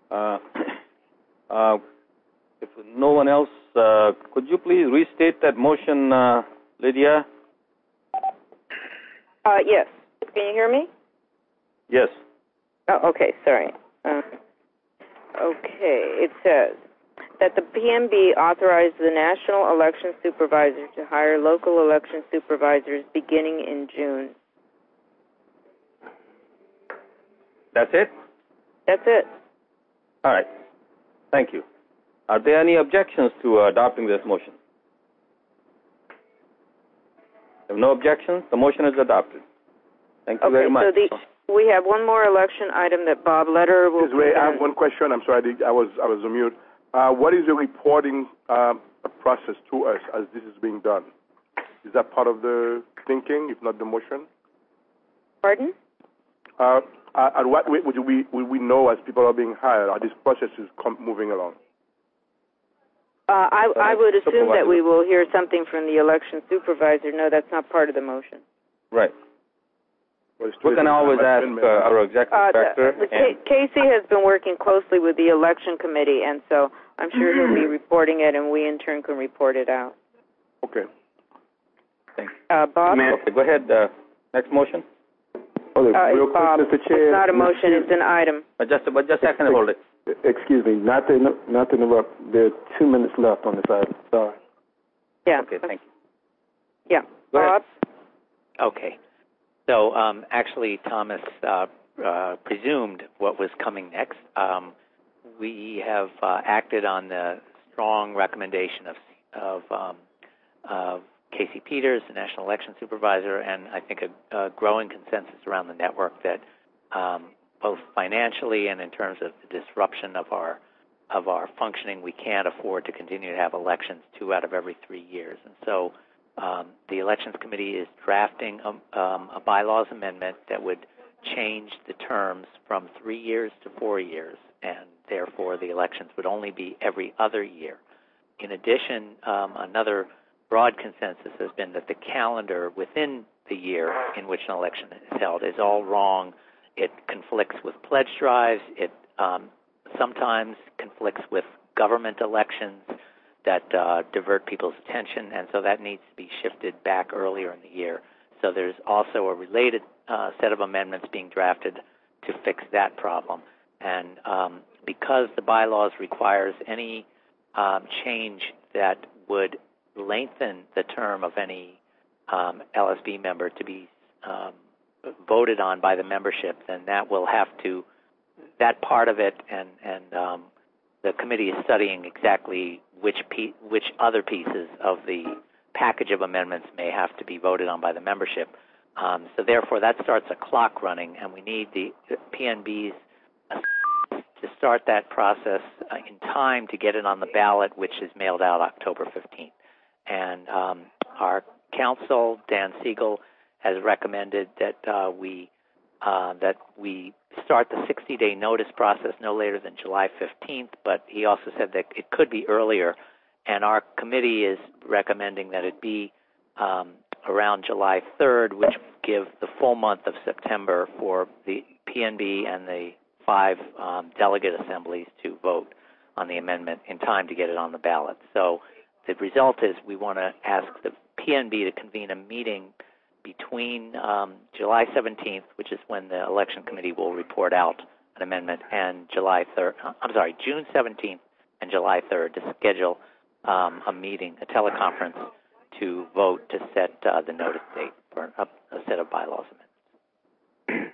If no one else, could you please restate that motion, Lydia? Yes. Can you hear me? Yes. Oh, okay. Sorry. Okay. It says that the PNB authorized the National Election Supervisor to hire local election supervisors beginning in June. That's it? That's it. All right. Thank you. Are there any objections to adopting this motion? If no objections, the motion is adopted. Thank you very much. So we have one more election item that Bob Lederer will present. I have one question. I'm sorry, I was on mute. What is the reporting process to us as this is being done? Is that part of the thinking, if not the motion? Pardon? At what rate would we know as people are being hired? Are these processes moving along? I would assume that we will hear something from the election supervisor. No, that's not part of the motion. Right. We can always ask our executive director. Casey has been working closely with the election committee, and so I'm sure he'll be reporting it, and we in turn can report it out. Okay. Thanks. Bob? Okay, go ahead. Next motion. Real quick, Bob, Mr. Chair. It's not a motion, it's an item. Just a second, hold it. Excuse me, not to interrupt. There are 2 minutes left on this item. Sorry. Yeah. Okay, thank you. Yeah. Go Bob? Okay. So actually, Thomas presumed what was coming next. We have acted on the strong recommendation of Casey Peters, the National Election Supervisor, and I think a growing consensus around the network that both financially and in terms of the disruption of our functioning, we can't afford to continue to have elections 2 out of every 3 years. And so the Elections Committee is drafting a bylaws amendment that would change the terms from 3 years to 4 years, and therefore the elections would only be every other year. In addition, another broad consensus has been that the calendar within the year in which an election is held is all wrong. It conflicts with pledge drives. It sometimes conflicts with government elections that divert people's attention, and so that needs to be shifted back earlier in the year. So there's also a related set of amendments being drafted to fix that problem. And because the bylaws requires any change that would lengthen the term of any LSB member to be voted on by the membership, then that will have to, that part of it, and the committee is studying exactly which other pieces of the package of amendments may have to be voted on by the membership. So therefore, that starts a clock running, and we need the PNB's to start that process in time to get it on the ballot, which is mailed out October 15th. And our counsel, Dan Siegel, has recommended that we start the 60-day notice process no later than July 15th, but he also said that it could be earlier, and our committee is recommending that it be around July 3rd, which would give the full month of September for the PNB and the 5 delegate assemblies to vote on the amendment in time to get it on the ballot. So the result is we want to ask the PNB to convene a meeting between July 17th, which is when the election committee will report out an amendment, and June 17th and July 3rd to schedule a meeting, a teleconference, to vote to set the notice date for a set of bylaws amendments.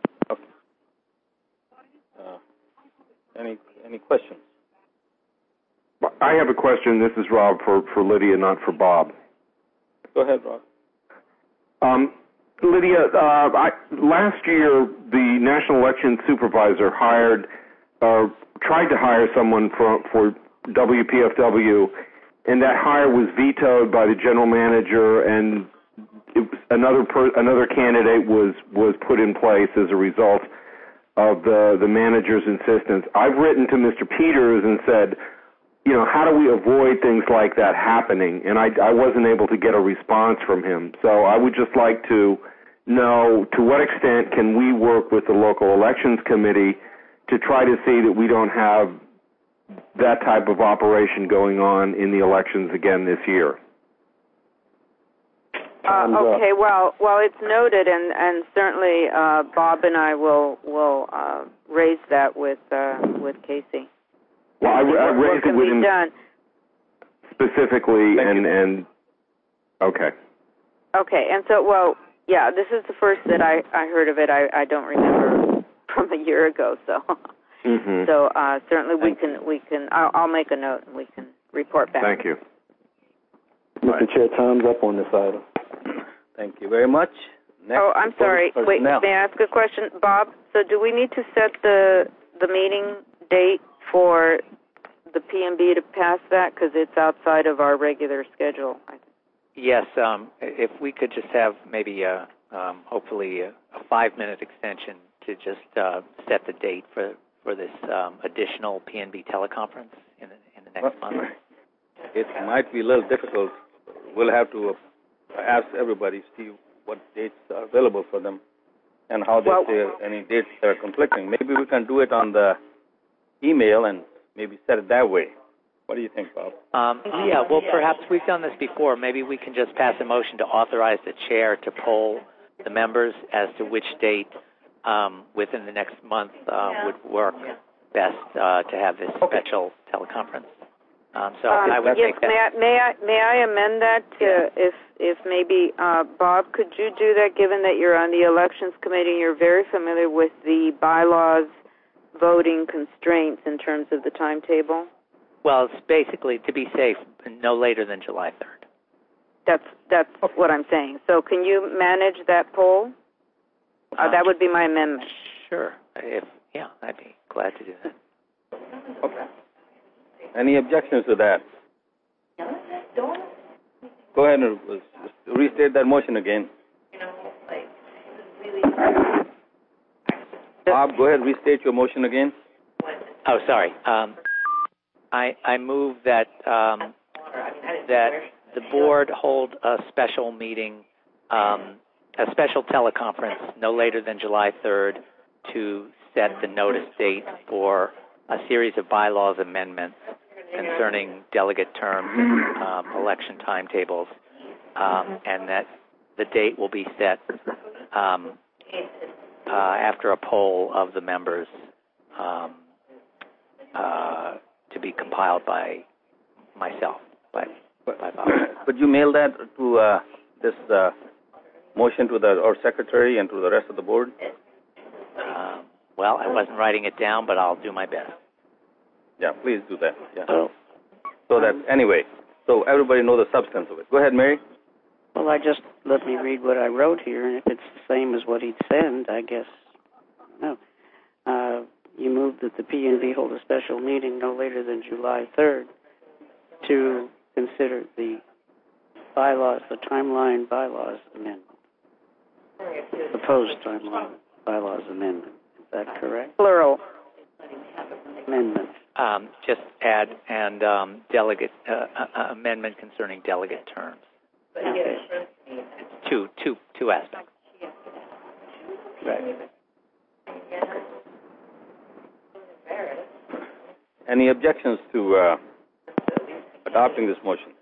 Okay. Any questions? I have a question. This is Rob for Lydia, not for Bob. Go ahead, Rob. Lydia, last year the National Election Supervisor tried to hire someone for WPFW, and that hire was vetoed by the general manager, and another candidate was put in place as a result of the manager's insistence. I've written to Mr. Peters and said, how do we avoid things like that happening? And I wasn't able to get a response from him. So I would just like to know, to what extent can we work with the local elections committee to try to see that we don't have that type of operation going on in the elections again this year. Okay, well, it's noted, and certainly Bob and I will raise that with Casey. Well, I raised it with him specifically, and okay. Okay, and so, well, yeah, this is the first that I heard of it. I don't remember from a year ago, so so certainly we can. I'll make a note and we can report back. Thank you. Mr. Chair, time's up on this item. Thank you very much. Next, I'm sorry. Wait, may I ask a question, Bob? So do we need to set the meeting date for the PMB to pass that, because it's outside of our regular schedule? Yes, if we could just have maybe hopefully a 5-minute extension to just set the date for this additional PNB teleconference in the next month. It might be a little difficult. We'll have to ask everybody, see what dates are available for them and how they say any dates that are conflicting. Maybe we can do it on the email and maybe set it that way. What do you think, Bob? Yeah, well, perhaps we've done this before. Maybe we can just pass a motion to authorize the chair to poll the members as to which date within the next month would work best to have this special teleconference. So I would think that. May I amend that to if maybe Bob, could you do that? Given that you're on the elections committee, you're very familiar with the bylaws, voting constraints in terms of the timetable. Well, it's basically to be safe, no later than July 3rd. That's what I'm saying. So can you manage that poll? That would be my amendment. Sure. I'd be glad to do that. Okay. Any objections to that? Go ahead and restate that motion again. Bob, go ahead and restate your motion again. Oh, sorry. I move that that the board hold a special meeting, a special teleconference no later than July 3rd to set the notice date for a series of bylaws amendments concerning delegate terms, election timetables, and that the date will be set after a poll of the members to be compiled by myself, by Bob. Could you mail that to this motion to our secretary and to the rest of the board? Well, I wasn't writing it down, but I'll do my best. Yeah, please do that. Yeah. So that anyway, so everybody know the substance of it. Go ahead, Mary. Well, let me read what I wrote here, and if it's the same as what he'd sent, I guess no. You move that the PNB hold a special meeting no later than July 3rd to consider the bylaws, the timeline bylaws amendment, proposed timeline bylaws amendment. Is that correct? Plural. Amendment. Just add and delegate amendment concerning delegate terms. Okay. Two aspects. Right. Any objections to adopting this motion?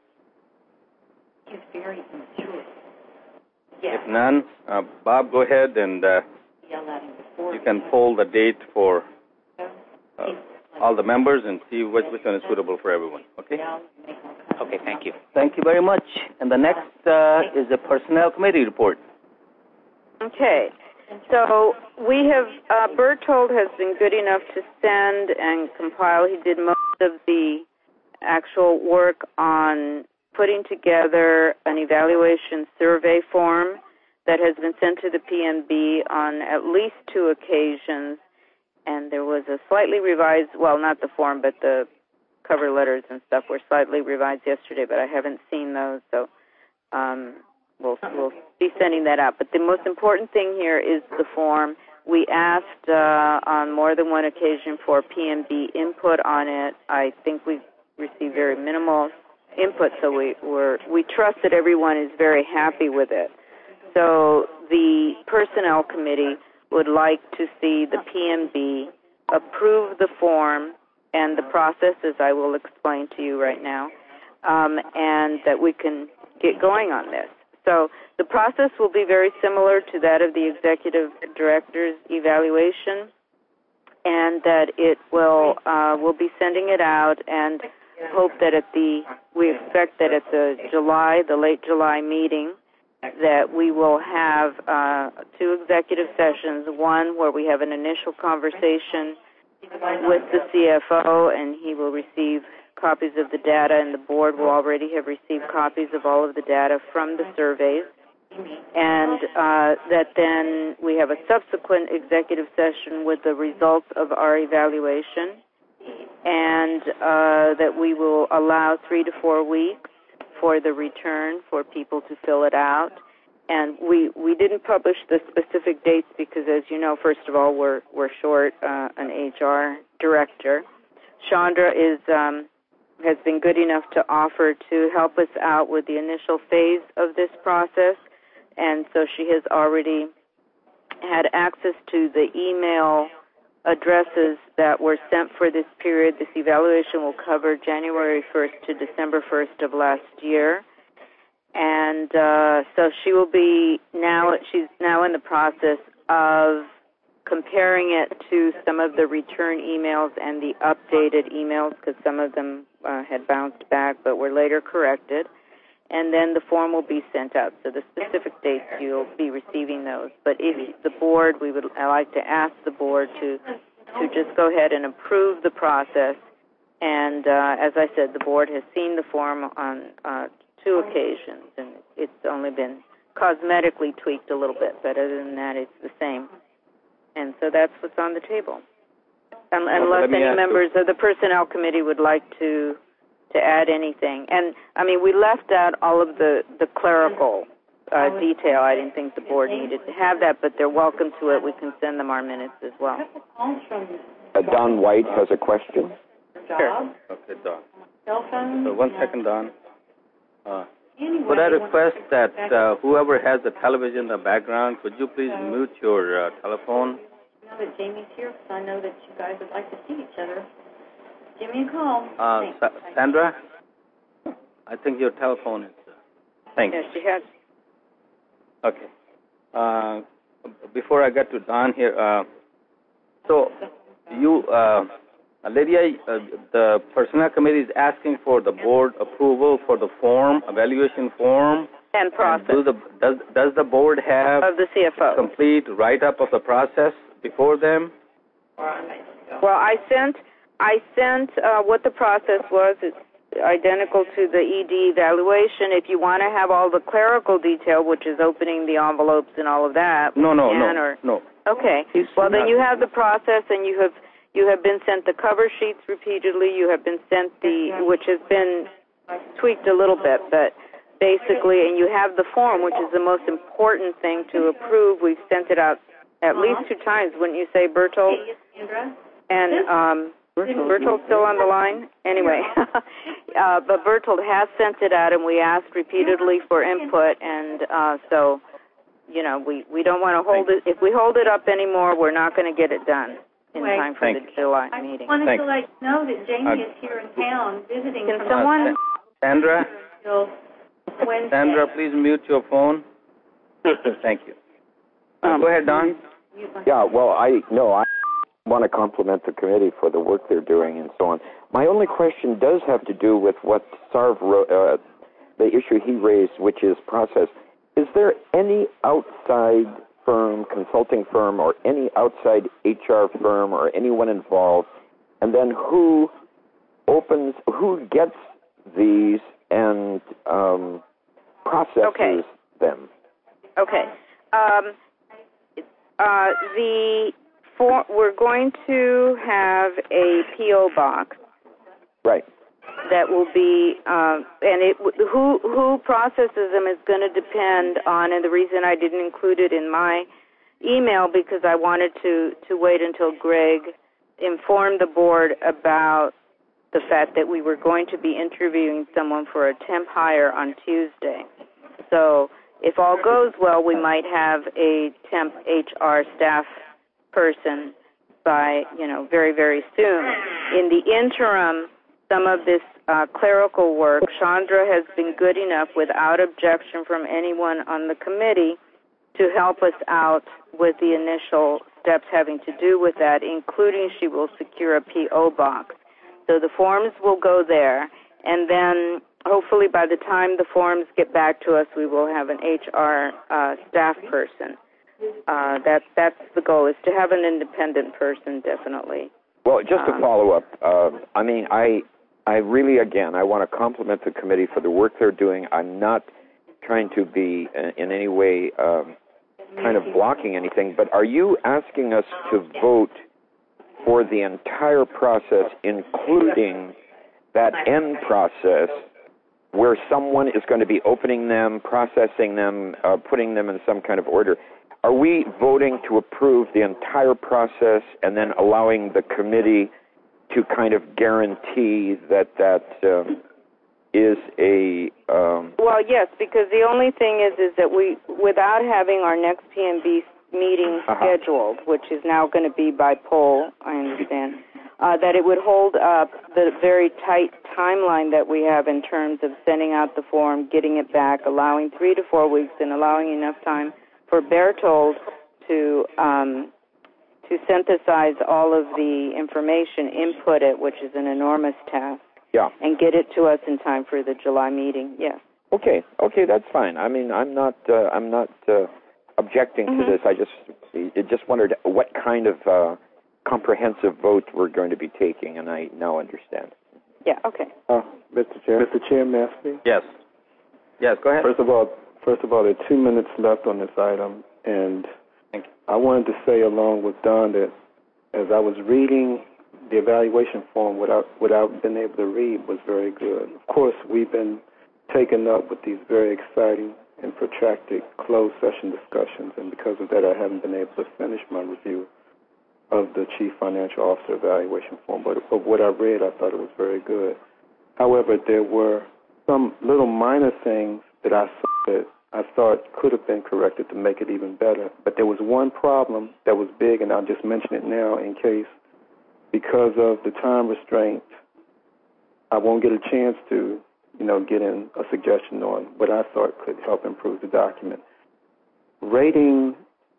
If none, Bob, go ahead and you can poll the date for all the members and see which one is suitable for everyone. Okay? Okay, thank you. Thank you very much. And the next is the Personnel Committee report. Okay. So we have, Berthold has been good enough to send and compile. He did most of the actual work on putting together an evaluation survey form that has been sent to the PNB on at least 2 occasions. And there was a slightly revised, well, not the form, but the cover letters and stuff were slightly revised yesterday, but I haven't seen those, so we'll be sending that out. But the most important thing here is the form. We asked on more than one occasion for PNB input on it. I think we received very minimal input, so we trust that everyone is very happy with it. So the Personnel Committee would like to see the PNB approve the form and the process, as I will explain to you right now, and that we can get going on this. So the process will be very similar to that of the executive director's evaluation, and that it will we'll be sending it out, and hope that we expect that at the late July meeting, that we will have 2 executive sessions, one where we have an initial conversation with the CFO, and he will receive copies of the data, and the board will already have received copies of all of the data from the surveys, and that then we have a subsequent executive session with the results of our evaluation, and that we will allow 3 to 4 weeks for the return for people to fill it out. And we didn't publish the specific dates because, as you know, first of all, we're short an HR director. Chandra has been good enough to offer to help us out with the initial phase of this process, and so she has already had access to the email addresses that were sent for this period. This evaluation will cover January 1st to December 1st of last year. And so she will be she's now in the process of comparing it to some of the return emails and the updated emails, because some of them had bounced back but were later corrected. And then the form will be sent out. So the specific dates, you'll be receiving those. But if the board, I like to ask the board to just go ahead and approve the process. And as I said, the board has seen the form on 2 occasions, and it's only been cosmetically tweaked a little bit, but other than that, it's the same. And so that's what's on the table. Unless any members of the Personnel Committee would like to add anything. And, I mean, we left out all of the clerical detail. I didn't think the board needed to have that, but they're welcome to it. We can send them our minutes as well. Don White has a question. Sure. Okay, Don. So 1 second, Don. Could I request that whoever has the television in the background, could you please mute your telephone? I know that Jamie's here, because I know that you guys would like to see each other. Give me a call. Sandra, I think your telephone is... thanks. Yes, she has. Okay. Before I get to Don here, so you... Lydia, the Personnel Committee is asking for the board approval for the form, evaluation form. And process. And does the board have of the CFO complete write-up of the process before them? Well, I sent what the process was. It's identical to the ED evaluation. If you want to have all the clerical detail, which is opening the envelopes and all of that. No. Okay. Well, then you have the process, and you have been sent the cover sheets repeatedly. You have been sent which has been tweaked a little bit, but basically, and you have the form, which is the most important thing to approve. We've sent it out at least 2 times. Wouldn't you say, Bertold? And Bertold's still on the line? Anyway, but Bertold has sent it out, and we asked repeatedly for input, and so, you know, we don't want to hold it. If we hold it up anymore, we're not going to get it done in time for the July meeting. I wanted to let you know that Jamie is here in town visiting. Can someone? Sandra? Wednesday. Sandra, please mute your phone. Thank you. Go ahead, Don. Yeah, well, I want to compliment the committee for the work they're doing and so on. My only question does have to do with what Sarv wrote, the issue he raised, which is process. Is there any outside firm, consulting firm, or any outside HR firm or anyone involved, and then who gets these and processes them? Okay. We're going to have a P.O. box. Right. That will be, who processes them is going to depend on, and the reason I didn't include it in my email because I wanted to wait until Greg informed the board about the fact that we were going to be interviewing someone for a temp hire on Tuesday. So if all goes well, we might have a temp HR staff person by, very, very soon. In the interim, some of this clerical work, Chandra has been good enough, without objection from anyone on the committee, to help us out with the initial steps having to do with that, including she will secure a P.O. box. So the forms will go there, and then hopefully by the time the forms get back to us, we will have an HR staff person. That's the goal, is to have an independent person, definitely. Well, just to follow up, I really, again, I want to compliment the committee for the work they're doing. I'm not trying to be in any way kind of blocking anything, but are you asking us to vote for the entire process, including that end process where someone is going to be opening them, processing them, putting them in some kind of order? Are we voting to approve the entire process and then allowing the committee to kind of guarantee that is a... Well, yes, because the only thing is that we, without having our next PNB meeting scheduled, which is now going to be by poll, I understand, that it would hold up the very tight timeline that we have in terms of sending out the form, getting it back, allowing 3 to 4 weeks, and allowing enough time for Berthold to synthesize all of the information, input it, which is an enormous task, and get it to us in time for the July meeting. Yes. Okay, that's fine. I mean, I'm not objecting to this. I just wondered what kind of comprehensive vote we're going to be taking, and I now understand. Yeah. Okay. Mr. Chair, may I speak? Yes, go ahead. First of all, there are 2 minutes left on this item, and I wanted to say along with Don that as I was reading the evaluation form, without being able to read was very good. Of course, we've been taken up with these very exciting and protracted closed session discussions, and because of that, I haven't been able to finish my review of the Chief Financial Officer evaluation form. But of what I read, I thought it was very good. However, there were some little minor things that I saw that I thought could have been corrected to make it even better. But there was one problem that was big, and I'll just mention it now in case, because of the time restraint, I won't get a chance to, get in a suggestion on what I thought could help improve the document. Rating,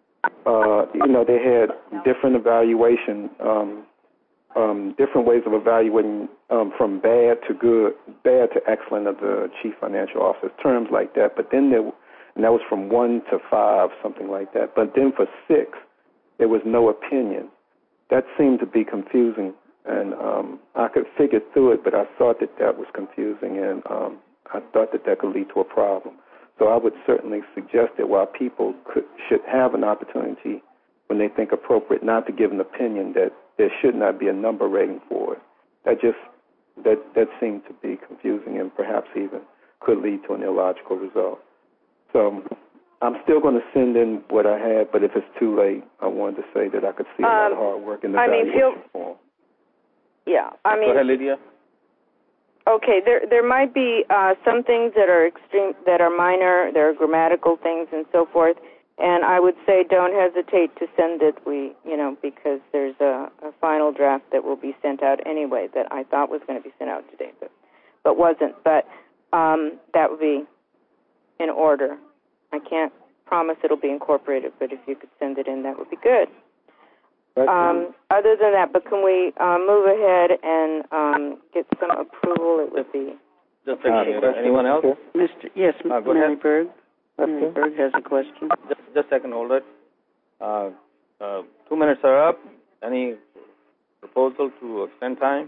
they had different evaluation, different ways of evaluating from bad to excellent of the Chief Financial Officer, terms like that. But then and that was from 1 to 5, something like that. But then for 6, there was no opinion. That seemed to be confusing, and I could figure through it, but I thought that was confusing, and I thought that could lead to a problem. So I would certainly suggest that while people should have an opportunity, when they think appropriate, not to give an opinion, that there should not be a number rating for it. That seemed to be confusing and perhaps even could lead to an illogical result. So I'm still going to send in what I had, but if it's too late, I wanted to say that I could see a lot of hard work in the evaluation form. Yeah, Go ahead, Lydia. Okay, there might be some things that are extreme, that are minor, there are grammatical things and so forth, and I would say don't hesitate to send it, because there's a final draft that will be sent out anyway that I thought was going to be sent out today, but wasn't. But that would be in order. I can't promise it'll be incorporated, but if you could send it in, that would be good. Other than that, but can we move ahead and get some approval? It would be... Just anyone else? Yes, go Mary ahead. Berg. Mary Berg has a question. Just a second, hold it. 2 minutes are up. Any proposal to extend time?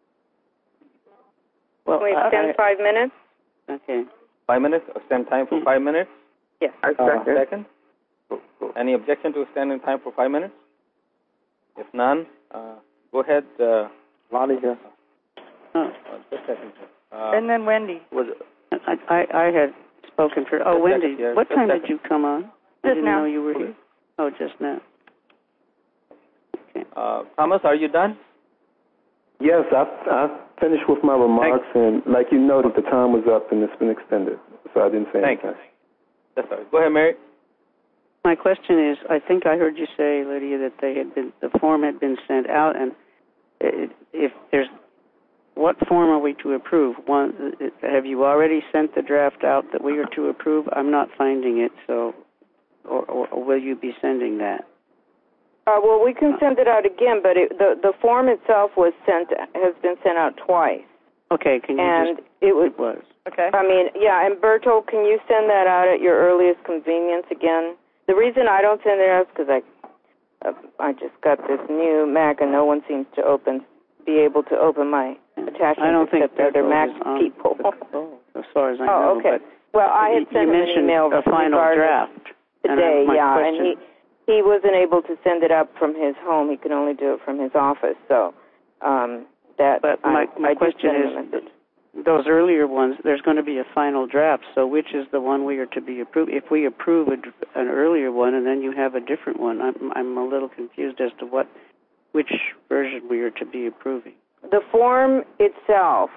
Can we extend 5 minutes? Okay. 5 minutes? Extend time for 5 minutes? Yes. Second. Any objection to extending time for 5 minutes? If none, go ahead. Lonnie here. Just a second. And then Wendy. I had spoken for... Oh, Wendy, what time did you come on? I didn't know you were here. Oh, just now. Okay. Thomas, are you done? Yes, I finished with my remarks, and like you noted, the time was up and it's been extended, so I didn't say anything. Thank you. That's all right. Go ahead, Mary. My question is, I think I heard you say, Lydia, that the form had been sent out, and if there's, what form are we to approve? One, have you already sent the draft out that we are to approve? I'm not finding it, so, or will you be sending that? Well, we can send it out again, but the form itself has been sent out twice. Okay, can you it was. Okay. I mean, yeah, and Bertold, can you send that out at your earliest convenience again? The reason I don't send it out is because I just got this new Mac and no one seems to be able to open my attachments. I don't think other Mac people. As far as I know. Oh, okay. Well, I had sent him an email a final draft today, and he wasn't able to send it up from his home. He could only do it from his office. So But my question is, those earlier ones, there's going to be a final draft, so which is the one we are to be approved? If we approve an earlier one and then you have a different one, I'm a little confused as to which version we are to be approving. The form itself,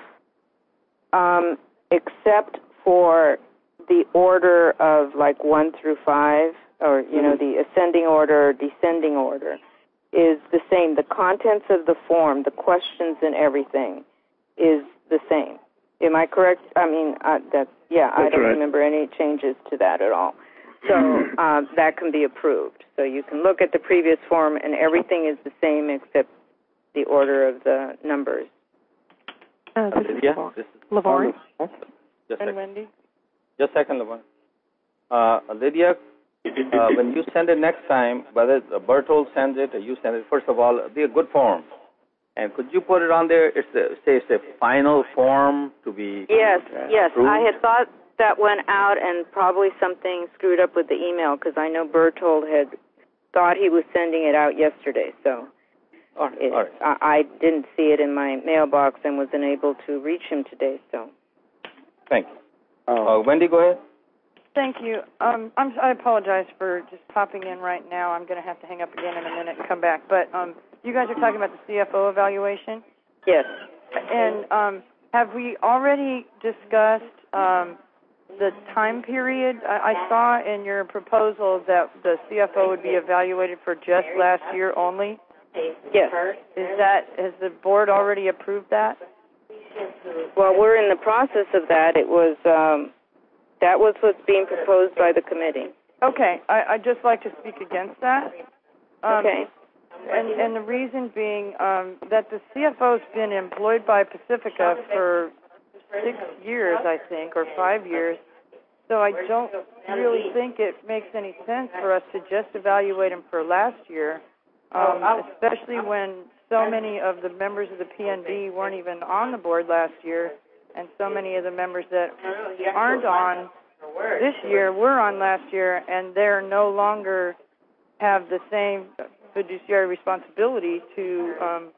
except for the order of like 1 through 5, or, the ascending order or descending order, is the same. The contents of the form, the questions and everything, is the same. Am I correct? I mean, I don't remember any changes to that at all. So that can be approved. So you can look at the previous form, and everything is the same except the order of the numbers. This is Laverne. And Wendy. Just a second, Laverne. Lydia, when you send it next time, whether Bertold sends it or you send it, first of all, be a good form. And could you put it on there? It's a final form to be approved? I had thought that went out and probably something screwed up with the email because I know Bertold had thought he was sending it out yesterday. So all right. I didn't see it in my mailbox and was unable to reach him today. So thank you. Wendy, go ahead. Thank you. I apologize for just popping in right now. I'm going to have to hang up again in a minute and come back. But you guys are talking about the CFO evaluation? Yes. And have we already discussed the time period? I saw in your proposal that the CFO would be evaluated for just last year only. Yes. Has the board already approved that? Well, we're in the process of that. It was that was what's being proposed by the committee. Okay. I'd just like to speak against that. Okay. And the reason being that the CFO's been employed by Pacifica for 6 years, I think, or 5 years. So I don't really think it makes any sense for us to just evaluate him for last year, especially when so many of the members of the PNB weren't even on the board last year, and so many of the members that aren't on this year were on last year, and they're no longer have the same fiduciary responsibility to.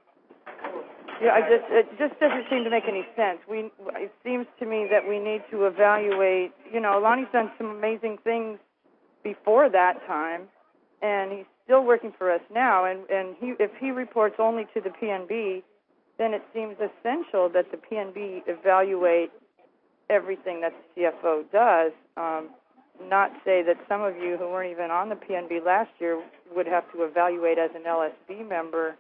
It just doesn't seem to make any sense. It seems to me that we need to evaluate. Lonnie's done some amazing things before that time, and he's still working for us now. And if he reports only to the PNB, then it seems essential that the PNB evaluate everything that the CFO does. Not say that some of you who weren't even on the PNB last year would have to evaluate as an LSB member.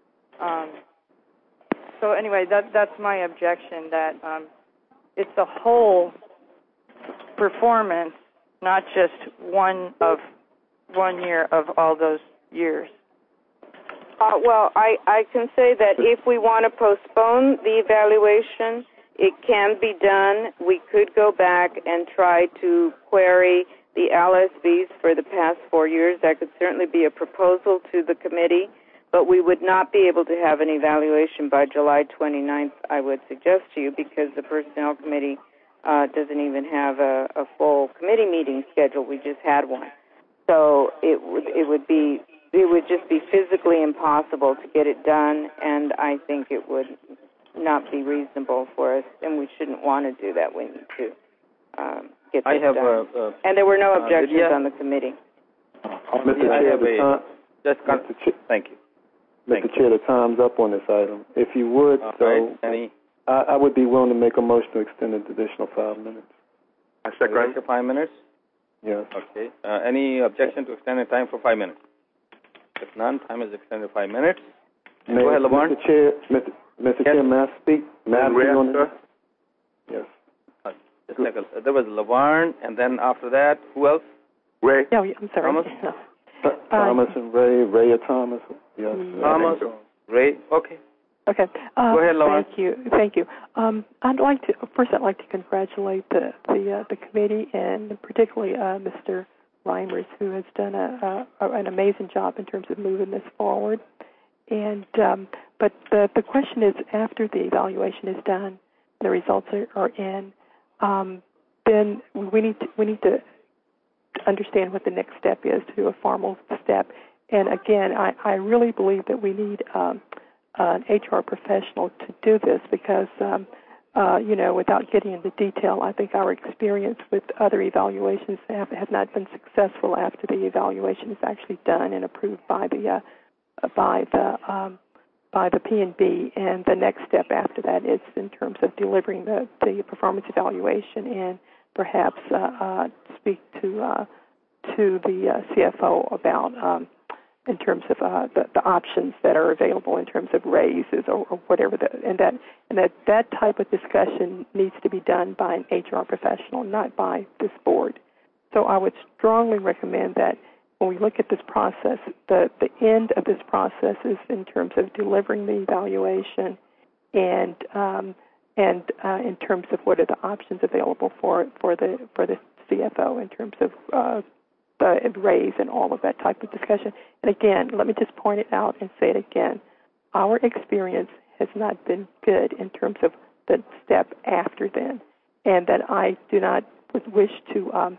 So anyway, that's my objection, that it's a whole performance, not just one year of all those years. Well, I can say that if we want to postpone the evaluation, it can be done. We could go back and try to query the LSBs for the past 4 years. That could certainly be a proposal to the committee, but we would not be able to have an evaluation by July 29th, I would suggest to you, because the Personnel Committee doesn't even have a full committee meeting scheduled. We just had one. So it would just be physically impossible to get it done, and I think it would not be reasonable for us, and we shouldn't want to do that. We need to get this done. And there were no objections on the committee. Mr. Chair, thank you. Mr. Chair, the time's up on this item. If you would, I would be willing to make a motion to extend it additional 5 minutes. I second. 5 minutes? Yes. Okay. Any objection to extending time for 5 minutes? If none, time is extended 5 minutes. Go ahead, Laverne. Mr. Chair, Mr. Chair, may I speak? May I speak on this? Yes. Just a second. There was Laverne, and then after that, who else? Ray. Yeah, I'm sorry. Thomas? Thomas and Ray or Thomas. Yes. Thomas, Ray. Okay. Okay. Go ahead, Lauren. Thank you. I'd like to congratulate the committee, and particularly Mr. Reimers, who has done an amazing job in terms of moving this forward. And but the question is, after the evaluation is done, the results are in, then we need to understand what the next step is, to do a formal step. And again, I really believe that we need an HR professional to do this because, without getting into detail, I think our experience with other evaluations have not been successful after the evaluation is actually done and approved by the P&B. And the next step after that is in terms of delivering the performance evaluation and perhaps speak to the CFO about in terms of the options that are available in terms of raises or whatever, and that type of discussion needs to be done by an HR professional, not by this board. So I would strongly recommend that when we look at this process, the end of this process is in terms of delivering the evaluation and in terms of what are the options available for the CFO in terms of the raise and all of that type of discussion. And again, let me just point it out and say it again. Our experience has not been good in terms of the step after then, and that I do not wish for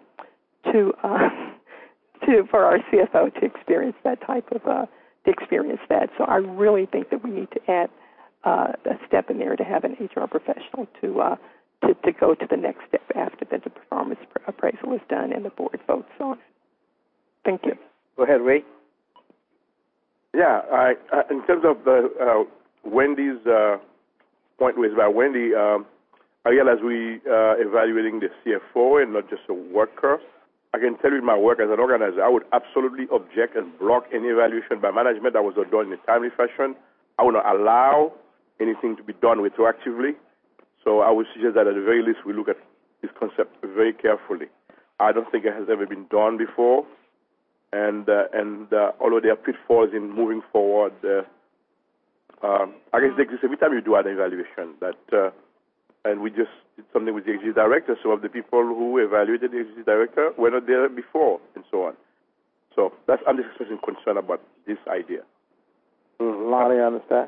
our CFO to experience that type of to experience that. So I really think that we need to add a step in there to have an HR professional to go to the next step after the performance appraisal is done and the board votes on it. Thank you. Go ahead, Ray. Yeah, in terms of the Wendy's point raised by Wendy, I realize we evaluating the CFO and not just a worker. I can tell you in my work as an organizer, I would absolutely object and block any evaluation by management that was not done in a timely fashion. I would not allow anything to be done retroactively. So I would suggest that at the very least we look at this concept very carefully. I don't think it has ever been done before. And although there are pitfalls in moving forward, I guess it exists every time you do an evaluation. And we just did something with the executive director. Some of the people who evaluated the executive director were not there before, and so on. So I'm just expressing concern about this idea. Lonnie, I understand.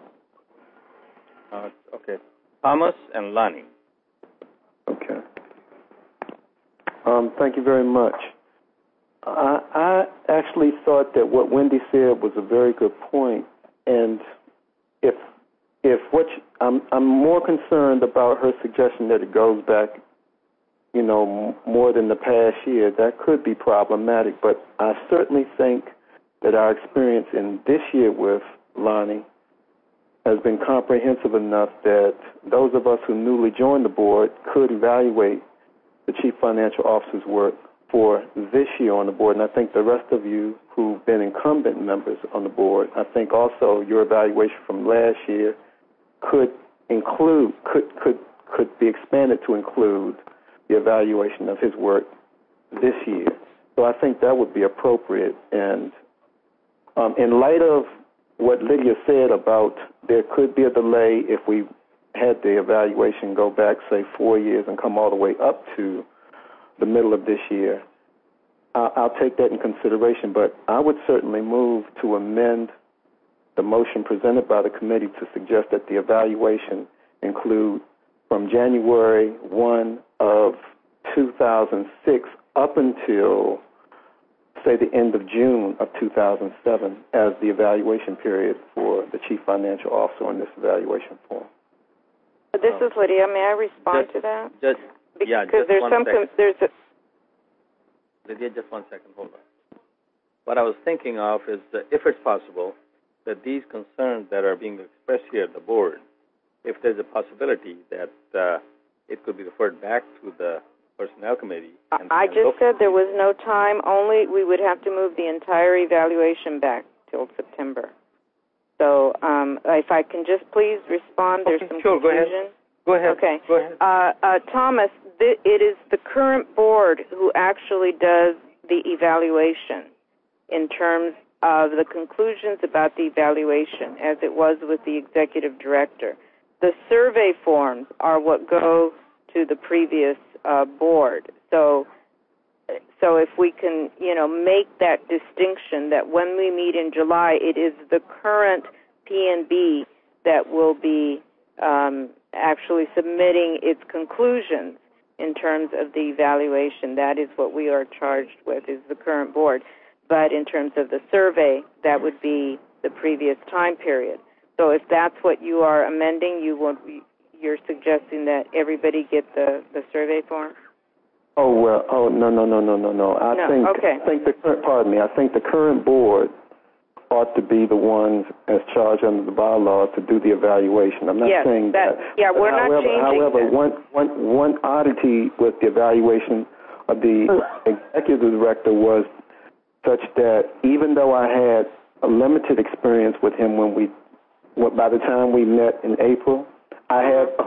Okay. Thomas and Lonnie. Okay. Thank you very much. I actually thought that what Wendy said was a very good point, and I'm more concerned about her suggestion that it goes back, more than the past year. That could be problematic, but I certainly think that our experience in this year with Lonnie has been comprehensive enough that those of us who newly joined the board could evaluate the Chief Financial Officer's work for this year on the board, and I think the rest of you who've been incumbent members on the board, I think also your evaluation from last year could be expanded to include the evaluation of his work this year. So I think that would be appropriate. And in light of what Lydia said about there could be a delay if we had the evaluation go back, say, 4 years and come all the way up to the middle of this year, I'll take that in consideration, but I would certainly move to amend the motion presented by the committee to suggest that the evaluation include from January 1 of 2006 up until, say, the end of June of 2007 as the evaluation period for the Chief Financial Officer on this evaluation form. This is Lydia. May I respond to that? Lydia, just 1 second. Hold on. What I was thinking of is that if it's possible that these concerns that are being expressed here at the board, if there's a possibility that it could be referred back to the Personnel Committee. I just said there was no time. Only we would have to move the entire evaluation back till September. So if I can just please respond, there's some confusion. Go ahead. Okay. Go ahead. Thomas, it is the current board who actually does the evaluation in terms of the conclusions about the evaluation, as it was with the executive director. The survey forms are what go to the previous board. So if we can, make that distinction that when we meet in July, it is the current P&B that will be actually submitting its conclusions in terms of the evaluation. That is what we are charged with, is the current board. But in terms of the survey, that would be the previous time period. So if that's what you are amending, you're suggesting that everybody get the survey form? Oh, well, no. I think the current board ought to be the ones as charged under the bylaws to do the evaluation. I'm not saying that. Yeah, we're not changing however, that. one oddity with the evaluation of the executive director was such that even though I had a limited experience with him by the time we met in April, I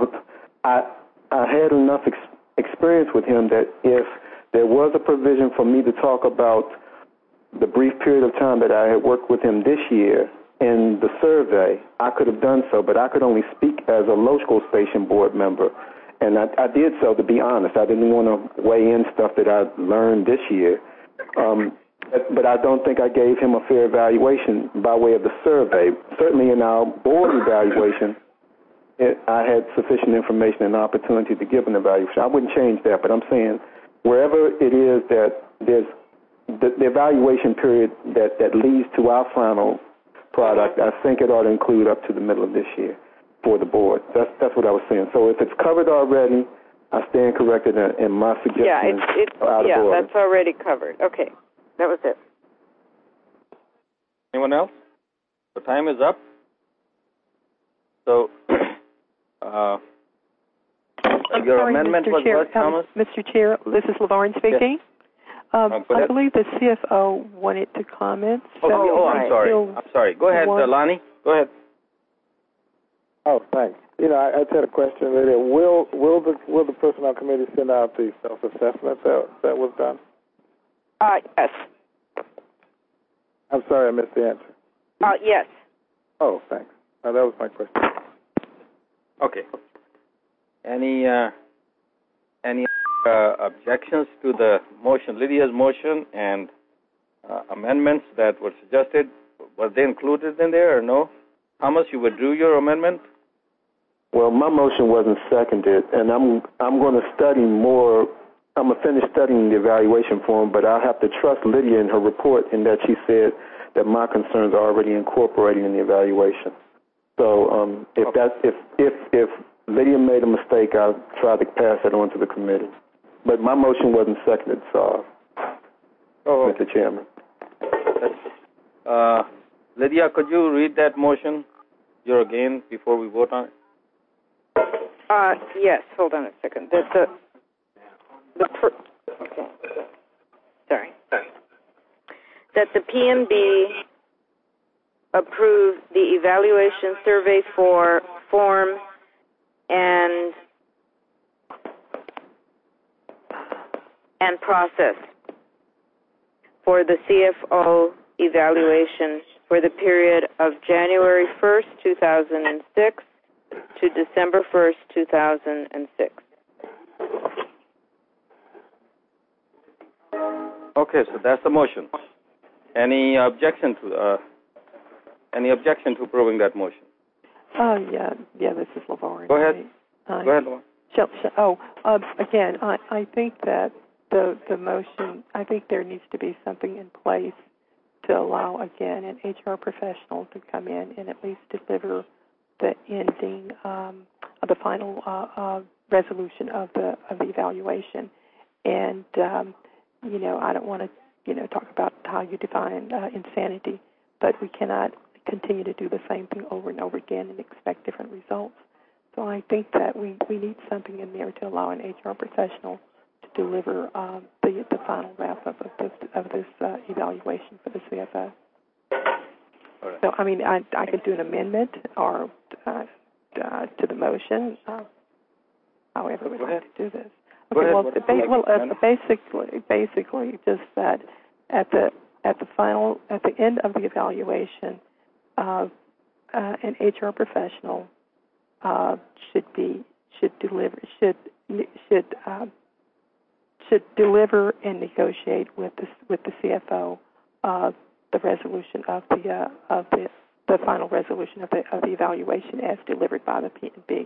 had enough experience with him that if there was a provision for me to talk about the brief period of time that I had worked with him this year in the survey, I could have done so, but I could only speak as a local station board member. And I did so, to be honest. I didn't want to weigh in stuff that I learned this year. But I don't think I gave him a fair evaluation by way of the survey. Certainly in our board evaluation, I had sufficient information and opportunity to give an evaluation. I wouldn't change that, but I'm saying wherever it is that there's the evaluation period that leads to our final product, I think it ought to include up to the middle of this year for the board. That's what I was saying. So if it's covered already, I stand corrected, and my suggestion is out of order. That's already covered. Okay, that was it. Anyone else? The time is up. So your amendment was what, Thomas? Mr. Chair, this is LaVarn speaking. Yes. I believe the CFO wanted to comment. I'm sorry. Go ahead, Lonnie. Go ahead. Oh, thanks. I just had a question. Will the personnel committee send out the self-assessment that was done? Yes. I'm sorry, I missed the answer. Yes. Oh, thanks. That was my question. Okay. Any objections to the motion, Lydia's motion, and amendments that were suggested? Were they included in there or no? Thomas, you withdrew your amendment? Well, my motion wasn't seconded, and I'm going to study more. I'm going to finish studying the evaluation form, but I'll have to trust Lydia in her report in that she said that my concerns are already incorporated in the evaluation. So if Lydia made a mistake, I'll try to pass it on to the committee. But my motion wasn't seconded, so Mr. Chairman. Lydia, could you read that motion again before we vote on it? Yes. Hold on a second. Sorry. That the PMB approve the evaluation survey form and process for the CFO evaluation for the period of January 1st, 2006 to December 1st, 2006. Okay, so that's the motion. Any objection to approving that motion? Yeah, this is LaVarn. Go ahead. Go ahead, LaVarn. Again, I think that the motion, I think there needs to be something in place to allow, again, an HR professional to come in and at least deliver the ending of the final resolution of the evaluation. And, I don't want to, talk about how you define insanity, but we cannot continue to do the same thing over and over again and expect different results. So I think that we need something in there to allow an HR professional to deliver the final wrap up of this evaluation for the CFO. Right. So, I mean, I could do an amendment or to the motion, however we'd like to do this. Okay, basically, just that at the end of the evaluation, an HR professional should deliver and negotiate with the CFO the resolution of the final resolution of the evaluation as delivered by the P&B.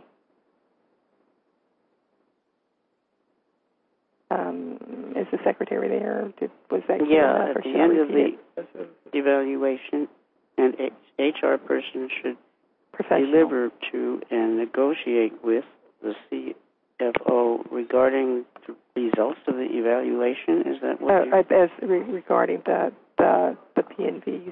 Is the secretary there? Was that clear enough, at the end of the evaluation, an HR person should deliver to and negotiate with the CFO regarding the results of the evaluation. Is that what regarding the P&B's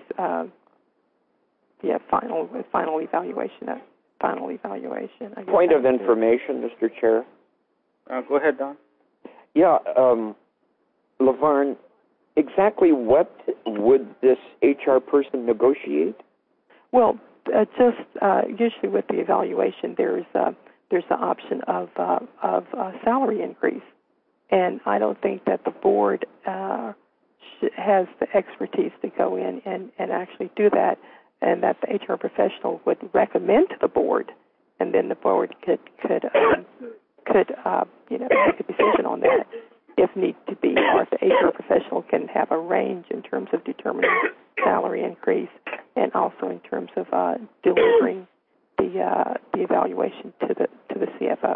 final evaluation? Point of information, Mr. Chair. Go ahead, Don. Yeah, LaVarn, exactly what would this HR person negotiate? Well, just usually with the evaluation, there's the option of salary increase, and I don't think that the board has the expertise to go in and actually do that, and that the HR professional would recommend to the board, and then the board could make a decision on that if need to be, or if the HR professional can have a range in terms of determining salary increase and also in terms of delivering the evaluation to the CFO.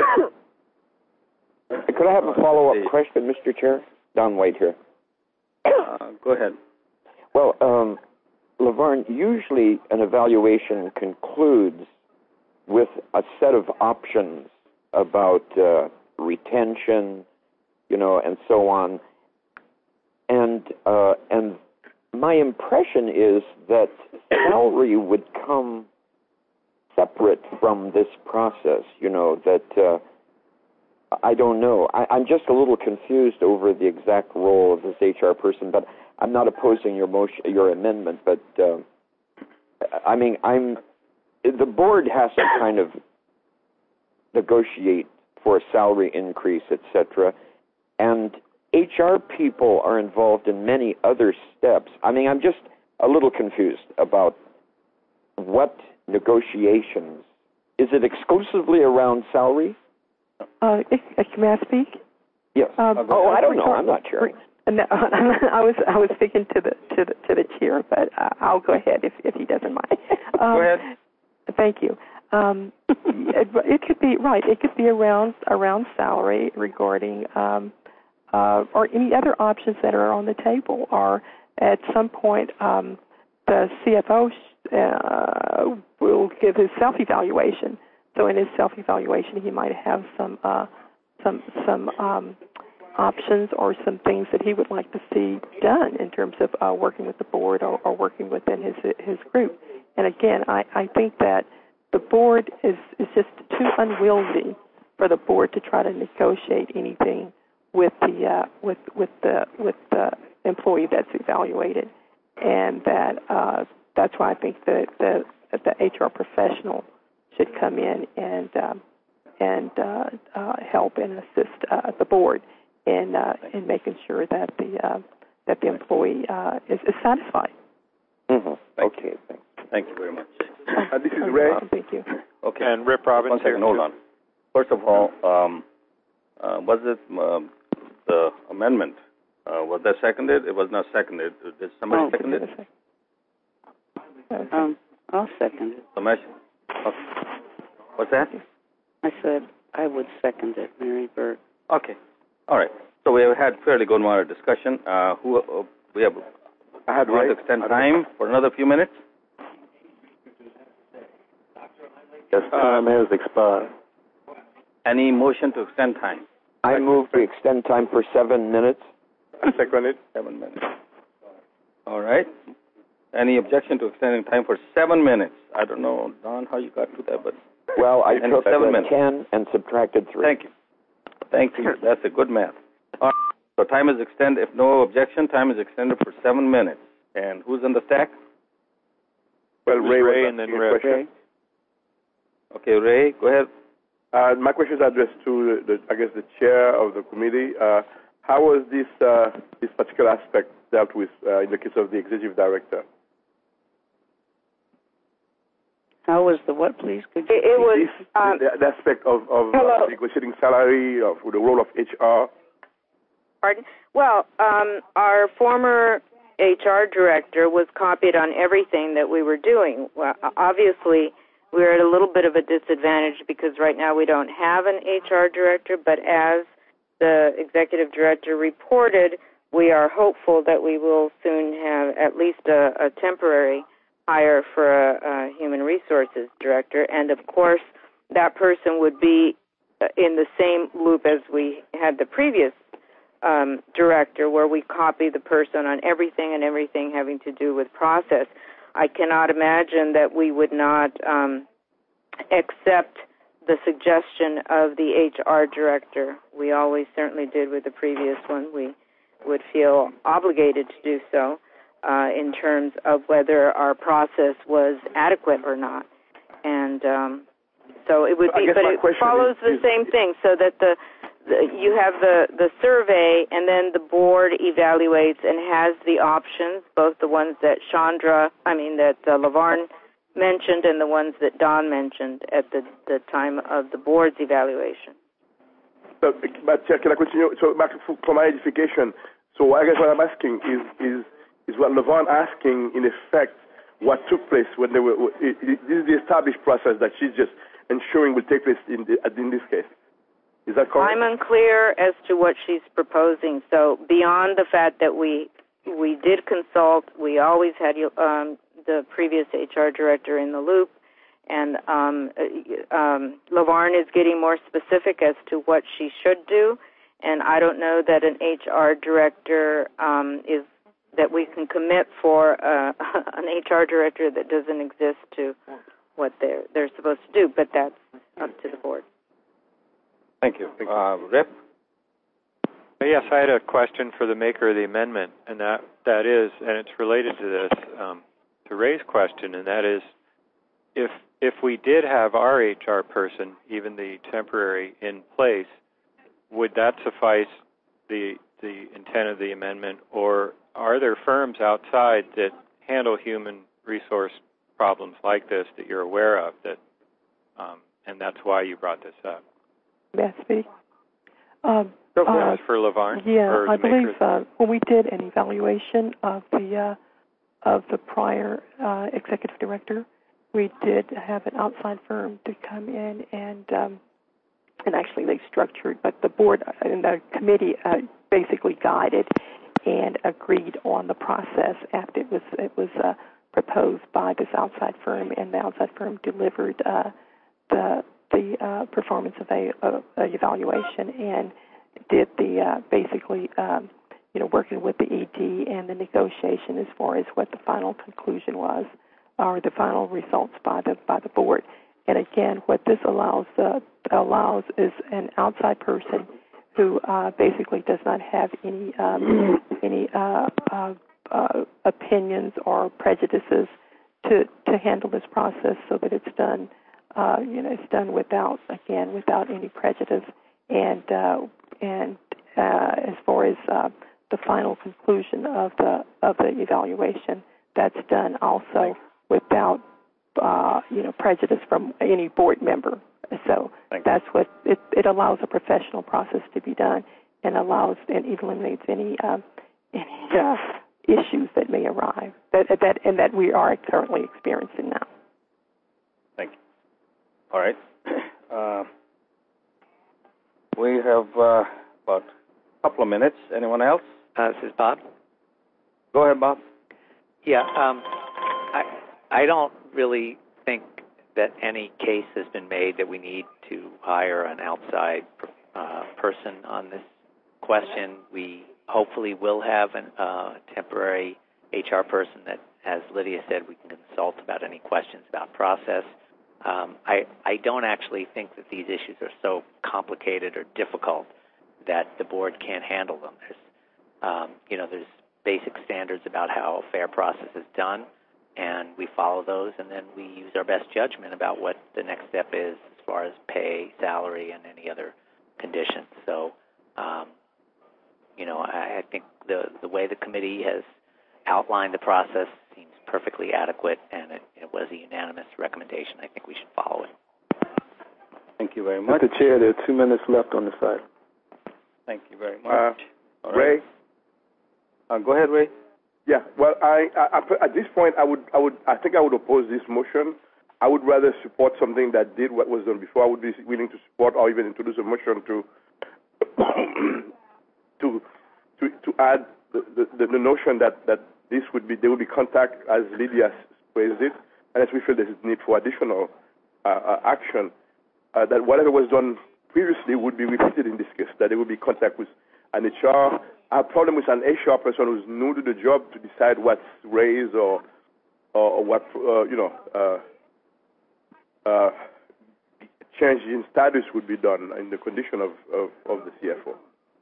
Could I have a follow-up question, Mr. Chair? Don White here. Go ahead. Well, LaVarn, usually an evaluation concludes with a set of options about retention, and so on. And my impression is that salary would come separate from this process, that I don't know. I'm just a little confused over the exact role of this HR person, but I'm not opposing your amendment, but the board has to kind of negotiate for a salary increase, etc. And HR people are involved in many other steps. I'm just a little confused about what negotiations. Is it exclusively around salary? May I speak? Yes. I don't know. I'm not sure. No, I was speaking to the chair, but I'll go ahead if he doesn't mind. Go ahead. Thank you. It could be right. It could be around salary regarding or any other options that are on the table, or at some point the CFO will give his self-evaluation. So in his self-evaluation, he might have some options or some things that he would like to see done in terms of working with the board or working within his group. And again, I think that the board is just too unwieldy for the board to try to negotiate anything with the employee that's evaluated, and that's why I think that the HR professional should come in and help and assist the board in making sure that the employee is satisfied. Mm-hmm. Okay. Thank you very much. This is Ray. Thank you. Okay. And Rip Robbins. 1 second. Hold on. First of all, was it the amendment? Was that seconded? It was not seconded. Did somebody second it? I'll second it. The motion. Okay. What's that? I said I would second it, Mary Burke. Okay. All right. So we have had fairly good amount of discussion. We have. I had to extend time for another few minutes. Yes, time has expired. Any motion to extend time? I move to extend time for 7 minutes. I second it. 7 minutes. All right. Any objection to extending time for 7 minutes? I don't know, Don, how you got to that, but... Well, I took 7 minutes. 10 and subtracted 3. Thank you. That's a good math. All right. So time is extended. If no objection, time is extended for 7 minutes. And who's on the stack? Well, Ray and then Ray. Okay, Ray, go ahead. My question is addressed to the chair of the committee. How was this particular aspect dealt with in the case of the executive director? How was the what, please? Could you it was the aspect of negotiating salary, of the role of HR. Pardon? Well, our former HR director was copied on everything that we were doing. Well, obviously, we're at a little bit of a disadvantage because right now we don't have an HR director, but as the executive director reported, we are hopeful that we will soon have at least a temporary hire for a human resources director, and of course that person would be in the same loop as we had the previous director, where we copy the person on everything and everything having to do with process. I cannot imagine that we would not accept the suggestion of the HR director. We always certainly did with the previous one. We would feel obligated to do so in terms of whether our process was adequate or not. And so it would be, but it follows the same thing, so that you have the survey, and then the board evaluates and has the options, both the ones that LaVarn mentioned and the ones that Don mentioned at the time of the board's evaluation. But can I continue? So, for my edification, so I guess what I'm asking is what LaVarn asking, in effect, what took place when they were. This is the established process that she's just ensuring will take place in this case. Is that correct? I'm unclear as to what she's proposing. So beyond the fact that we did consult, we always had the previous HR director in the loop, and LaVarn is getting more specific as to what she should do, and I don't know that an HR director is that we can commit for an HR director that doesn't exist to what they're supposed to do, but that's up to the board. Thank you. Rip? Yes, I had a question for the maker of the amendment, and that is, and it's related to this, to Ray's question, and that is, if we did have our HR person, even the temporary, in place, would that suffice the intent of the amendment, or are there firms outside that handle human resource problems like this that you're aware of, that, and that's why you brought this up? May I speak? For LaVarn? Yeah, I believe when we did an evaluation of the prior executive director, we did have an outside firm to come in and actually they structured, but the board and the committee basically guided and agreed on the process after it was proposed by this outside firm, and the outside firm delivered the performance evaluation and did the basically working with the ED and the negotiation as far as what the final conclusion was, or the final results by the board. And again, what this allows is an outside person who basically does not have any opinions or prejudices to handle this process, so that it's done. It's done without any prejudice, and as far as the final conclusion of the evaluation, that's done also without prejudice from any board member. So that's what it allows a professional process to be done, and eliminates any issues that may arise that we are currently experiencing now. Thank you. All right. We have about a couple of minutes. Anyone else? This is Bob. Go ahead, Bob. Yeah, I don't really think that any case has been made that we need to hire an outside person on this question. We hopefully will have a temporary HR person that, as Lydia said, we can consult about any questions about process. I don't actually think that these issues are so complicated or difficult that the board can't handle them. There's basic standards about how a fair process is done, and we follow those, and then we use our best judgment about what the next step is as far as pay, salary, and any other conditions. So, I think the way the committee has outlined the process seems perfectly adequate, and it was a unanimous recommendation. I think we should follow it. Thank you very much. Mr. Chair, there are 2 minutes left on this item. Thank you very much. Ray? Go ahead, Ray. Yeah. Well, I at this point, I think I would oppose this motion. I would rather support something that did what was done before. I would be willing to support or even introduce a motion to add the notion that there would be contact, as Lydia phrased it, and as we feel there is need for additional action, that whatever was done previously would be repeated in this case, that there would be contact with an HR. Our problem with an HR person who's new to the job to decide what's raised or what, change in status would be done in the condition of the CFO.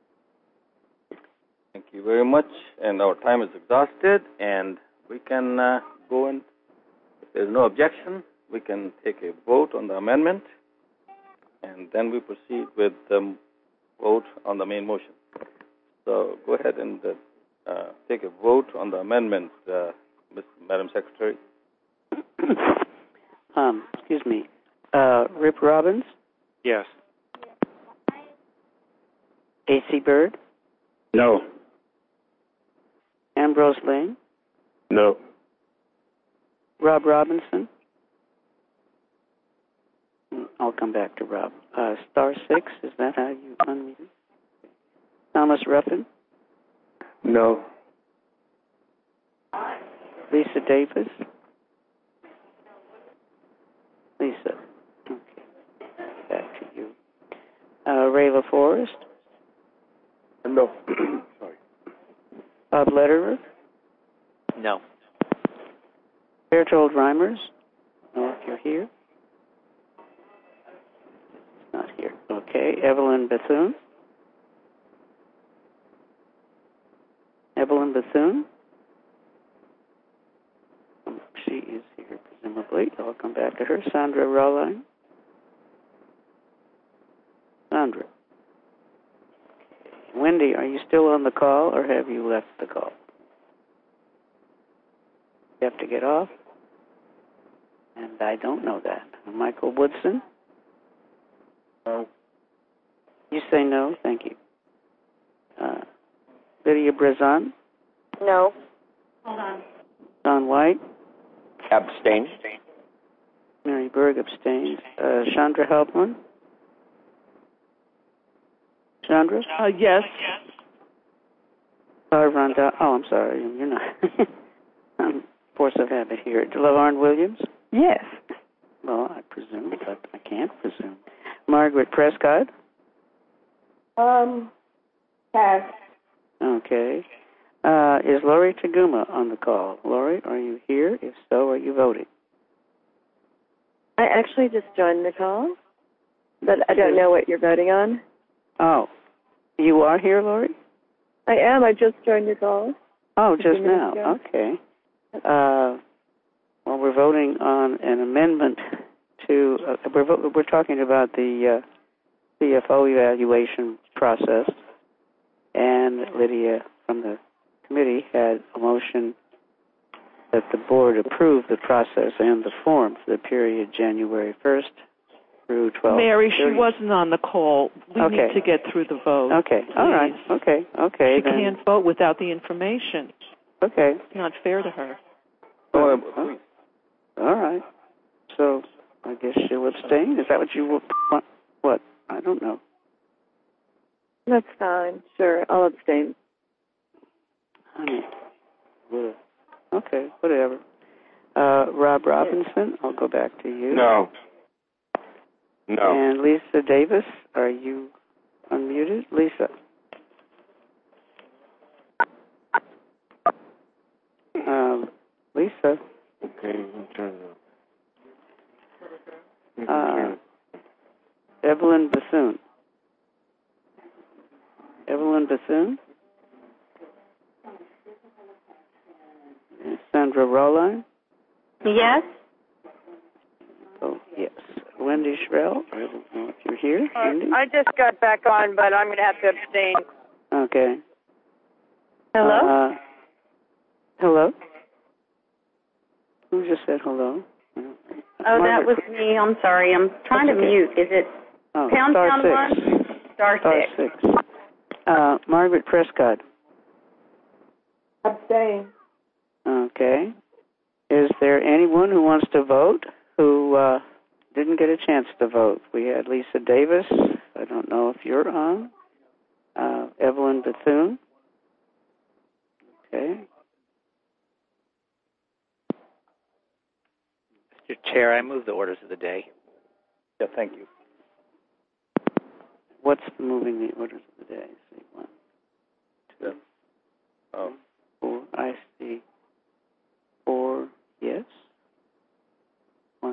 Thank you very much. And our time is exhausted, and we can go in. If there's no objection, we can take a vote on the amendment, and then we proceed with the vote on the main motion. So go ahead and take a vote on the amendment, Madam Secretary. Excuse me. Rip Robbins? Yes. A.C. Byrd? No. Ambrose Lane? No. Rob Robinson? I'll come back to Rob. Star 6, is that how you unmute? Thomas Ruffin? No. Lisa Davis? Lisa. Okay. Back to you. Ray LaForest? No. Sorry. Bob Lederer? No. Bertold Reimers? No, if you're here. Not here. Okay. Evelyn Bethune? Evelyn Bethune? She is here, presumably. I'll come back to her. Sandra Rawline? Sandra. Wendy, are you still on the call, or have you left the call? You have to get off? And I don't know that. Michael Woodson? No. You say no? Thank you. Lydia Brezan? No. Hold on. Don White? Abstain. Mary Berg abstains. Chandra Helpman? Chandra? Yes. Rhonda. Oh, I'm sorry. You're not. I'm force of habit here. LaVarn Williams? Yes. Well, I presume, but I can't presume. Margaret Prescott? Pass. Okay. Is Lori Taguma on the call? Lori, are you here? If so, are you voting? I actually just joined the call, but I don't know what you're voting on. Oh. You are here, Lori? I am. I just joined your call. Oh, just now. Ago. Okay. Well, we're voting on an amendment to, we're talking about the CFO evaluation process, and Lydia from the committee had a motion that the board approve the process and the form for the period January 1st through 12th. Mary, she wasn't on the call. We need to get through the vote. Okay. Please. All right. Okay. She can't vote without the information. Okay. It's not fair to her. All right. So I guess she'll abstain. Is that what you want? What? I don't know. That's fine. Sure. I'll abstain. Okay, whatever. Rob Robinson, I'll go back to you. No. And Lisa Davis, are you unmuted? Lisa. Lisa. Okay, turn Evelyn Bassoon. Evelyn Bethune. Sandra Roline. Yes. Oh, yes. Wendy Shrell. I don't know if you're here. Wendy? I just got back on, but I'm going to have to abstain. Okay. Hello? Hello? Who just said hello? Oh, that was me. I'm sorry. I'm trying to mute. Is it pound star pound 6. one? Star 6. Margaret Prescott. Abstain. Okay. Is there anyone who wants to vote who didn't get a chance to vote? We had Lisa Davis. I don't know if you're on. Evelyn Bethune. Okay. Mr. Chair, I move the orders of the day. Yeah, thank you. What's moving the orders of the day? See, 1, 2, 4. I see 4 yes. 1,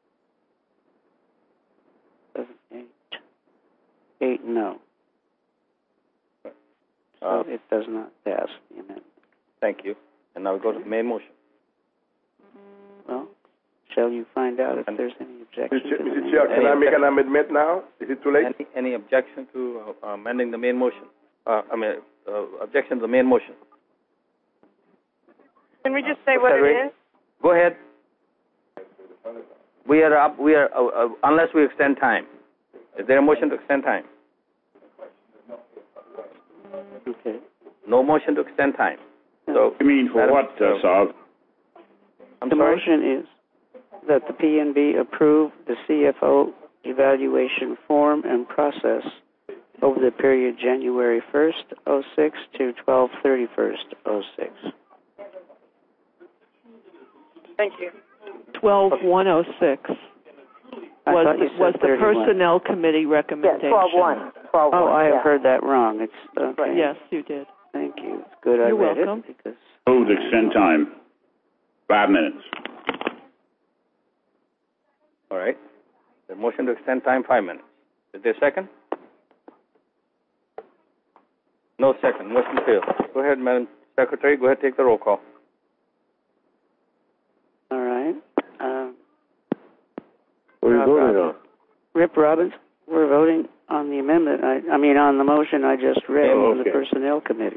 2, 7, 8. 8 no. So it does not pass the amendment. Thank you. And now we go to the main motion. Well, shall you find out if there's any objection to the Mr. Chair, can I make an amendment now? Is it too late? Any objection to amending the main motion? Objection to the main motion. Can we just say what it is? Go ahead. We are up. We are unless we extend time. Is there a motion to extend time? Okay. No motion to extend time. So you mean for what, Sav? The motion is that the PNB approve the CFO evaluation form and process over the period January 1st, 06 to 12/31st, 06. Thank you. 12/106 was the Personnel Committee recommendation. Yeah, 12/1. Oh, I have heard that wrong. It's okay. Yes, you did. Thank you. It's good I You're read welcome. it because Move to extend time. 5 minutes. All right. The motion to extend time 5 minutes. Is there a second? No second. Motion failed. Go ahead, Madam Secretary. Go ahead, take the roll call. all right. What are you voting on? Rip Robbins, we're voting on the amendment. I mean, on the motion I just read from the Personnel Committee.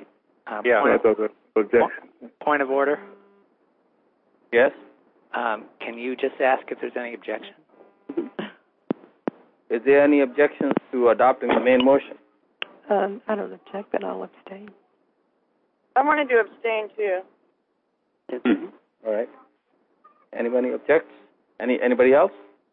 Point of order. Yes? Can you just ask if there's any objection? Is there any objections to adopting the main motion? I don't object, but I'll abstain. I wanted to abstain too. All right. Anybody objects? Anybody else?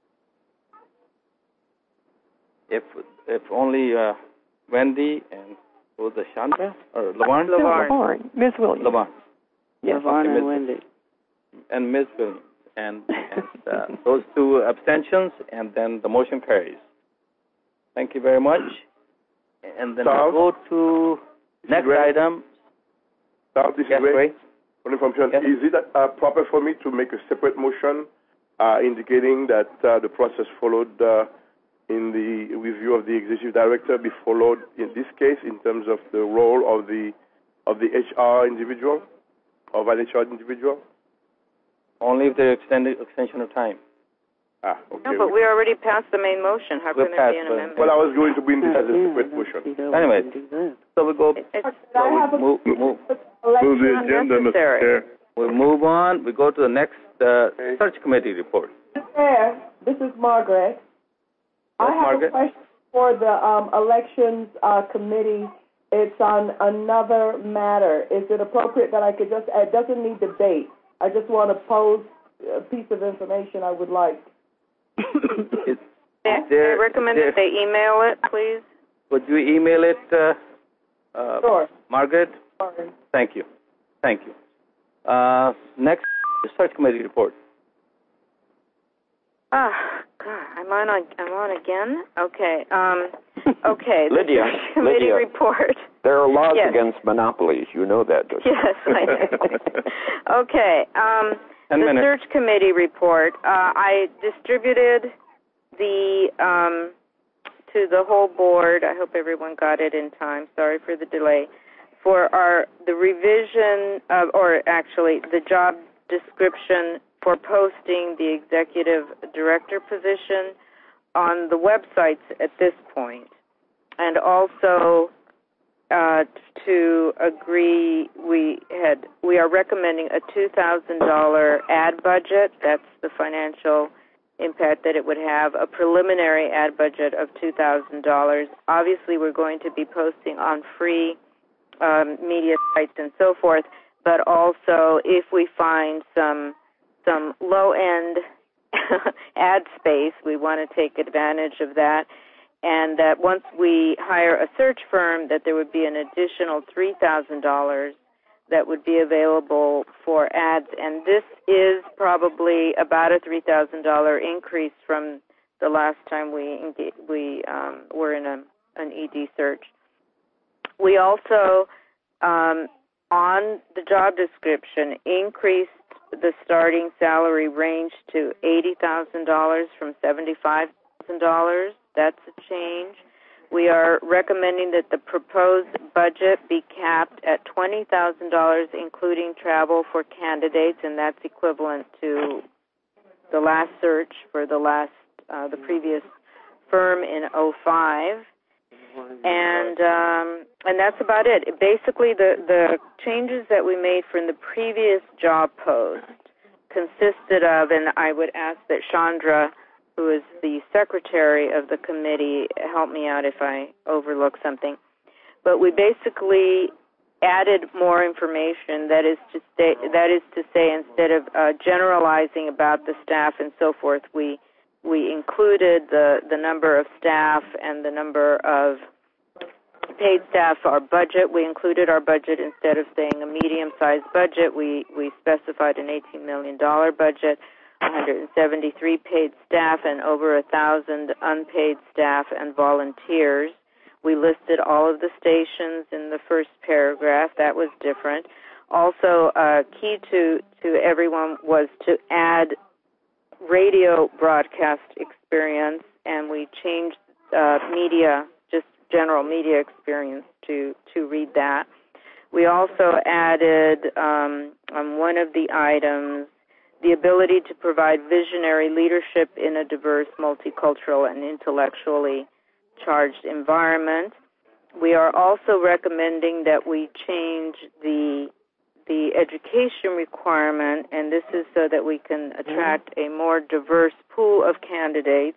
If only Wendy and who was the Chandra or Laverne? Laverne. Ms. Williams. Laverne. Yes. Laverne Okay, and Wendy. And Ms. Williams. And those two abstentions, and then the motion carries. Thank you very much. And then we'll go to next item. This is Ray. For information, is it proper for me to make a separate motion indicating that the process followed in the review of the executive director be followed in this case in terms of the role of the HR individual, of an HR individual? Only if there's extension of time. Okay. No, but we already passed the main motion. How can there be an amendment? Well, I was going to bring this as a separate motion. Anyway, so we go. Move the agenda, Mr. Chair. We'll move on. We go to the next search committee report. Chair, this is Margaret. I have a question for the elections committee. It's on another matter. Is it appropriate that I could just, it doesn't need the date. I just want to pose a piece of information I would like. I recommend that they email it, please. Would you email it, Sure. Margaret? Sorry. Thank you. Thank you. Next, search committee report. God, I'm on again? Okay. Okay. Lydia, the committee Lydia, report. There are laws against monopolies. You know that, don't you? Yes, I know. Okay. The search committee report. I distributed the to the whole board. I hope everyone got it in time. Sorry for the delay. For the revision of, or actually the job description for posting the executive director position on the websites at this point. And also to agree, we are recommending a $2,000 ad budget. That's the financial impact that it would have, a preliminary ad budget of $2,000. Obviously, we're going to be posting on free media sites and so forth, but also if we find some low-end ad space, we want to take advantage of that, and that once we hire a search firm, that there would be an additional $3,000 that would be available for ads, and this is probably about a $3,000 increase from the last time we were in an ED search. We also, on the job description, increased the starting salary range to $80,000 from $75,000. That's a change. We are recommending that the proposed budget be capped at $20,000, including travel for candidates, and that's equivalent to the last search for the previous firm in 2005. And that's about it. Basically, the changes that we made from the previous job post consisted of, and I would ask that Chandra, who is the secretary of the committee, help me out if I overlook something. But we basically added more information. That is to say, instead of generalizing about the staff and so forth, we included the number of staff and the number of paid staff, our budget. We included our budget. Instead of saying a medium-sized budget, we specified an $18 million budget, 173 paid staff, and over 1,000 unpaid staff and volunteers. We listed all of the stations in the first paragraph. That was different. Also, key to everyone was to add radio broadcast experience, and we changed media, just general media experience, to read that. We also added on one of the items the ability to provide visionary leadership in a diverse, multicultural, and intellectually charged environment. We are also recommending that we change the education requirement, and this is so that we can attract a more diverse pool of candidates,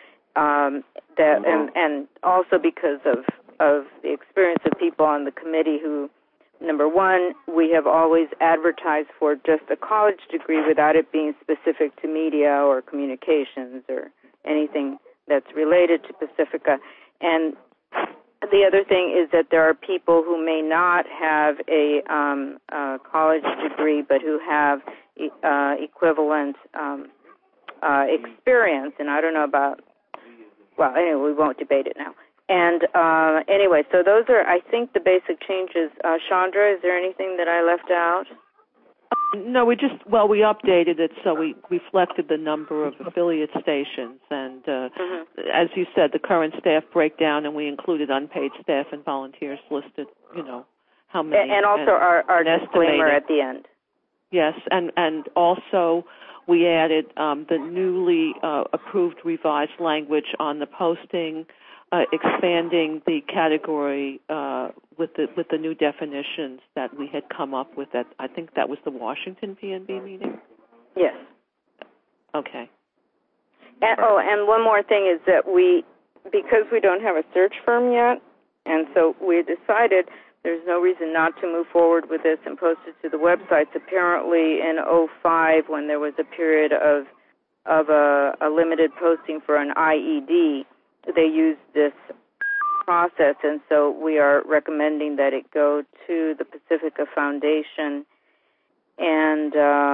and also because of the experience of people on the committee who, number one, we have always advertised for just a college degree without it being specific to media or communications or anything that's related to Pacifica. And the other thing is that there are people who may not have a college degree but who have equivalent experience. And I don't know about, well, anyway, we won't debate it now. And anyway, so those are, I think, the basic changes. Chandra, is there anything that I left out? No, we updated it so we reflected the number of affiliate stations, and as you said, the current staff breakdown, and we included unpaid staff and volunteers listed, how many. And also our disclaimer at the end. Yes, and also we added the newly approved revised language on the posting, expanding the category with the new definitions that we had come up with. That I think that was the Washington PNB meeting. Yes. Okay. And one more thing is that because we don't have a search firm yet, and so we decided there's no reason not to move forward with this and post it to the websites. Apparently, in 2005, when there was a period of a limited posting for an IED, they used this process, and so we are recommending that it go to the Pacifica Foundation, and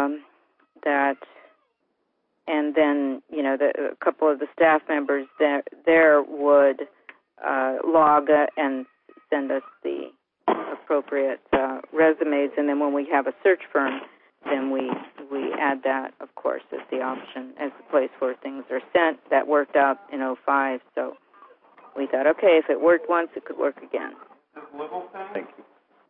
then a couple of the staff members there would log and send us the appropriate resumes, and then when we have a search firm, then we add that, of course, as the option, as the place where things are sent. That worked out in 2005, so we thought, okay, if it worked once, it could work again. Thank you.